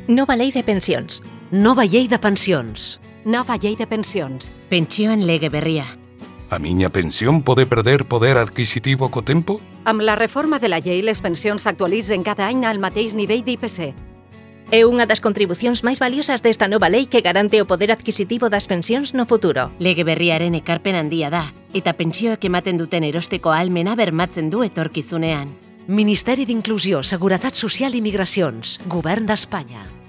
Nova Lei de Pensions. Nova llei de pensions. Nova llei de pensions. Pentsioen lege berria. A miña pensión pode perder poder adquisitivo co tempo? Amb la reforma de la llei, les pensions s'actualitzen cada any al mateix nivell d'IPC. É unha das contribucións máis valiosas desta nova lei que garante o poder adquisitivo das pensións no futuro. Lege berriaren ekarpen handia da, eta pentsioek ematen duten erosteko ahalmena bermatzen du etorkizunean. Ministeri d'Inclusió, Seguretat Social i Migracions. Govern d'Espanya.